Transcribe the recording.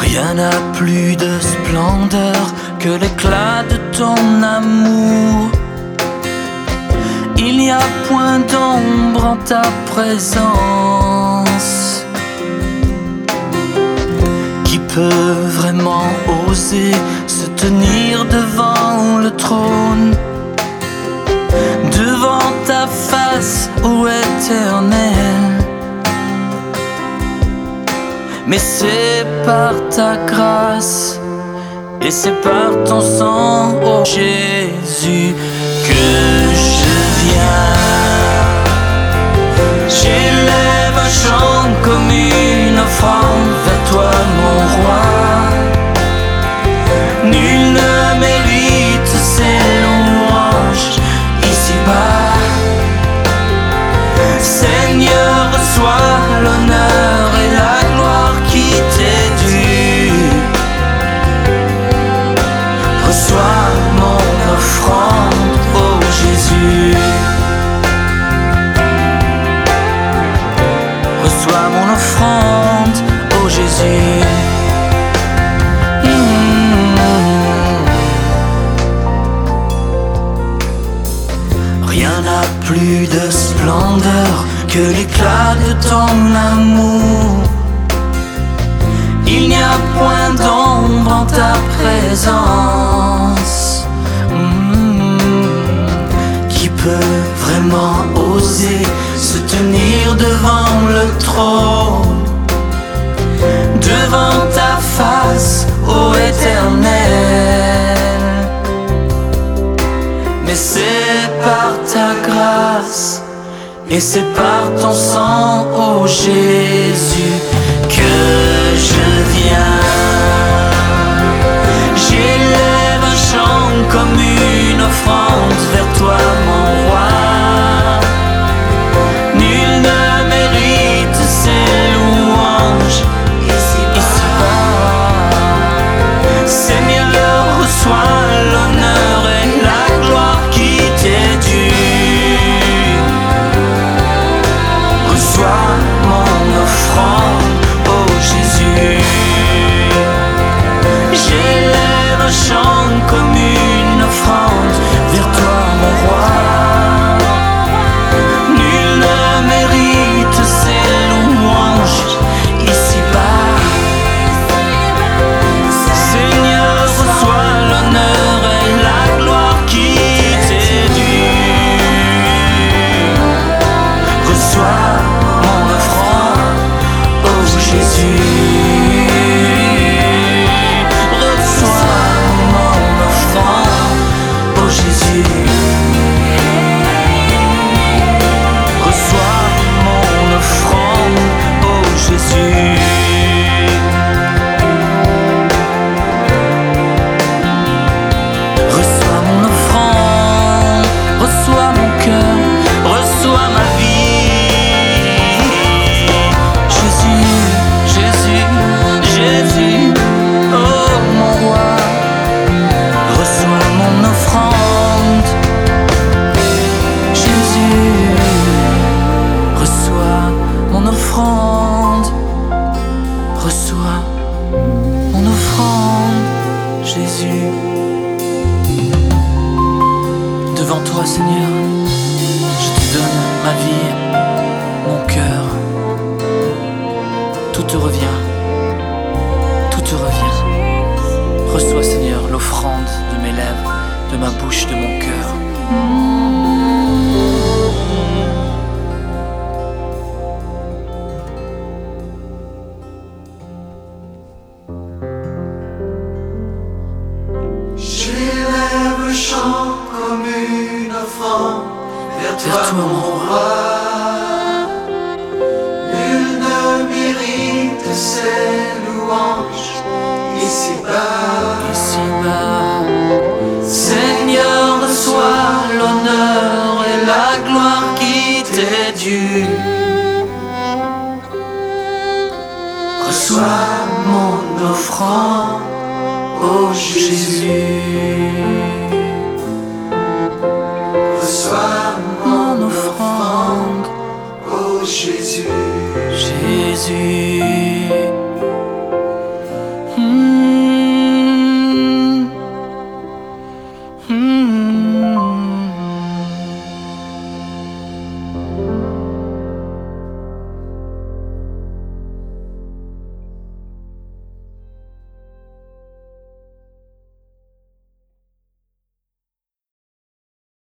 Rien n'a plus de splendeur que l'éclat de ton amour. Il n'y a point d'ombre en ta présence. Qui peut vraiment oser se tenir devant le trône, devant ta face, ô Éternel? Mais c'est par ta grâce et c'est par ton sang, ô Jésus, que je viens. J'élève un chant comme une offrande vers toi, mon roi. Nul ne mérite ces louanges ici-bas. Seigneur, reçois l'honneur et la gloire qui t'est due. Reçois mon offrande, ô Jésus. Reçois mon offrande, ô Jésus. Rien n'a plus de splendeur que l'éclat de ton amour. Il n'y a point d'ombre en ta présence. Qui peut vraiment oser se tenir devant le trône, devant ta face, ô Éternel? Mais c'est par ta grâce et c'est par ton sang, ô Jésus, que je viens. J'élève un chant comme une offrande vers toi, mon roi. Nul ne mérite ces louanges ici-bas. Seigneur, reçois l'honneur et la gloire qui t'est due. Reçois mon offrande, ô Jésus. J'élève un chant comme une offrande vers toi, mon roi. Nul ne mérite ces louanges ici-bas. Seigneur, reçois l'honneur et la gloire qui t'est due. Reçois mon offrande, ô Jésus. Reçois mon offrande, ô Jésus. Reçois mon offrande, ô Jésus. Reçois mon offrande, reçois mon cœur, reçois ma vie. Jésus, Jésus, Jésus, oh mon roi. Reçois mon offrande, Jésus. Reçois mon offrande, reçois mon offrande, Jésus. Devant toi, Seigneur, je te donne ma vie, mon cœur. Tout te revient, tout te revient. Reçois, Seigneur, l'offrande de mes lèvres, de ma bouche, de mon cœur. J'élève un chant comme une offrande vers toi, mon roi. Nul ne mérite ces louanges ici-bas. Ici-bas, Seigneur, reçois l'honneur et la gloire qui t'est due. Reçois mon offrande, ô Jésus.